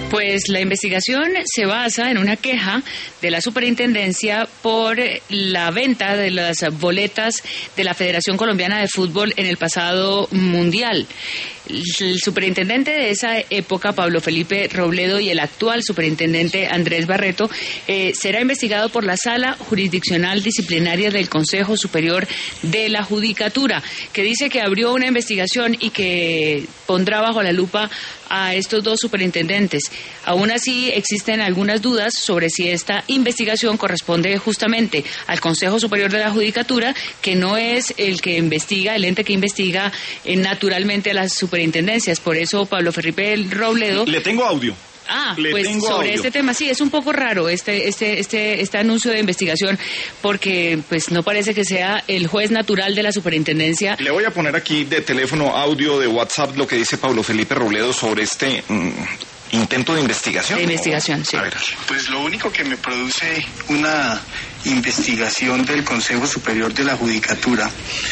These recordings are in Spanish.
Pues la investigación se basa en una queja de la superintendencia por la venta de las boletas de la Federación Colombiana de Fútbol en el pasado mundial. El superintendente de esa época, Pablo Felipe Robledo, y el actual superintendente Andrés Barreto será investigado por la Sala Jurisdiccional Disciplinaria del Consejo Superior de la Judicatura, que dice que abrió una investigación y que pondrá bajo la lupa a estos dos superintendentes. Aún así, existen algunas dudas sobre si esta investigación corresponde justamente al Consejo Superior de la Judicatura, que no es el que investiga, el ente que investiga naturalmente a las superintendencias. Por eso, Pablo Felipe Robledo... Le tengo audio. Pues sobre este tema sí, es un poco raro este anuncio de investigación, porque pues no parece que sea el juez natural de la superintendencia. Le voy a poner aquí de teléfono, audio de WhatsApp, lo que dice Pablo Felipe Robledo sobre este intento de investigación. De investigación, sí. A ver. Pues lo único que me produce una investigación del Consejo Superior de la Judicatura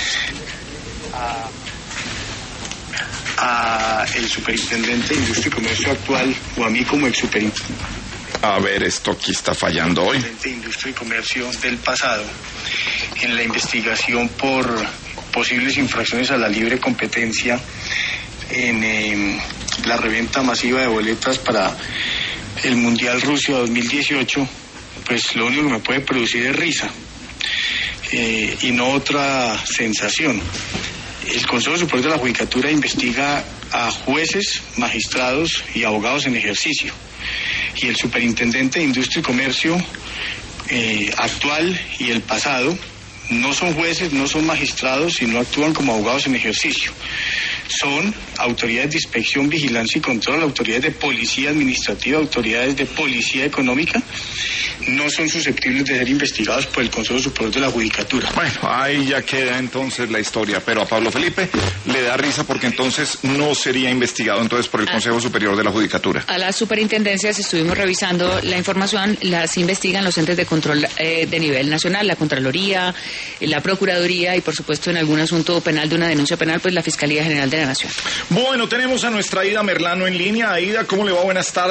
a el superintendente de Industria y Comercio actual, o a mí como ex superintendente. A ver, esto aquí está fallando hoy. De Industria y Comercio del pasado, en la investigación por posibles infracciones a la libre competencia en la reventa masiva de boletas para el Mundial Rusia 2018, pues lo único que me puede producir es risa y no otra sensación. El Consejo Superior de la Judicatura investiga a jueces, magistrados y abogados en ejercicio. Y el superintendente de Industria y Comercio actual y el pasado no son jueces, no son magistrados y no actúan como abogados en ejercicio. Son autoridades de inspección, vigilancia y control, autoridades de policía administrativa, autoridades de policía económica. No son susceptibles de ser investigados por el Consejo Superior de la Judicatura. Bueno, ahí ya queda entonces la historia, pero a Pablo Felipe le da risa porque entonces no sería investigado entonces por el Consejo Superior de la Judicatura. A las superintendencias estuvimos revisando la información, las investigan los entes de control de nivel nacional, la Contraloría, la Procuraduría y por supuesto en algún asunto penal de una denuncia penal, pues la Fiscalía General de la Nación. Bueno, tenemos a nuestra Aida Merlano en línea. Aida, ¿cómo le va? Buenas tardes.